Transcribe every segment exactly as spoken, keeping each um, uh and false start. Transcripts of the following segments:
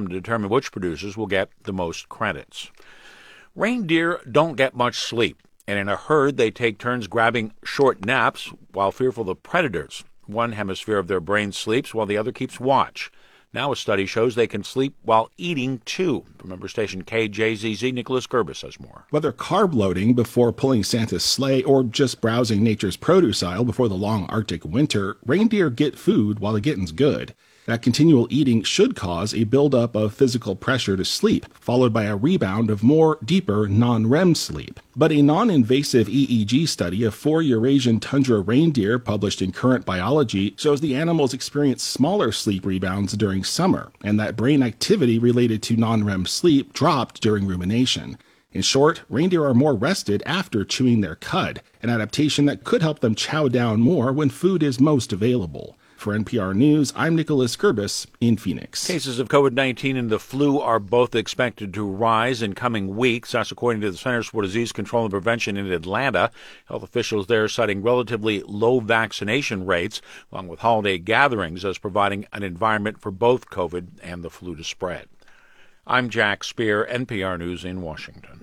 to determine which producers will get the most credits. Reindeer don't get much sleep, and in a herd they take turns grabbing short naps while fearful of predators. One hemisphere of their brain sleeps while the other keeps watch. Now a study shows they can sleep while eating, too. From member station K J Z Z, Nicholas Gerbis has more. Whether carb loading before pulling Santa's sleigh or just browsing nature's produce aisle before the long Arctic winter, reindeer get food while the getting's good. That continual eating should cause a buildup of physical pressure to sleep, followed by a rebound of more, deeper, non-R E M sleep. But a non-invasive E E G study of four Eurasian tundra reindeer published in Current Biology shows the animals experience smaller sleep rebounds during summer, and that brain activity related to non-R E M sleep dropped during rumination. In short, reindeer are more rested after chewing their cud, an adaptation that could help them chow down more when food is most available. For N P R News, I'm Nicholas Gerbis in Phoenix. Cases of COVID nineteen and the flu are both expected to rise in coming weeks. That's according to the Centers for Disease Control and Prevention in Atlanta. Health officials there citing relatively low vaccination rates, along with holiday gatherings, as providing an environment for both COVID and the flu to spread. I'm Jack Speer, N P R News in Washington.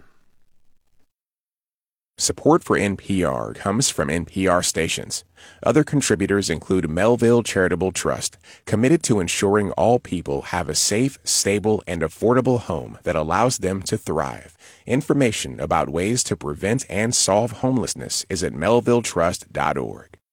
Support for N P R comes from N P R stations. Other contributors include Melville Charitable Trust, committed to ensuring all people have a safe, stable, and affordable home that allows them to thrive. Information about ways to prevent and solve homelessness is at melville trust dot org.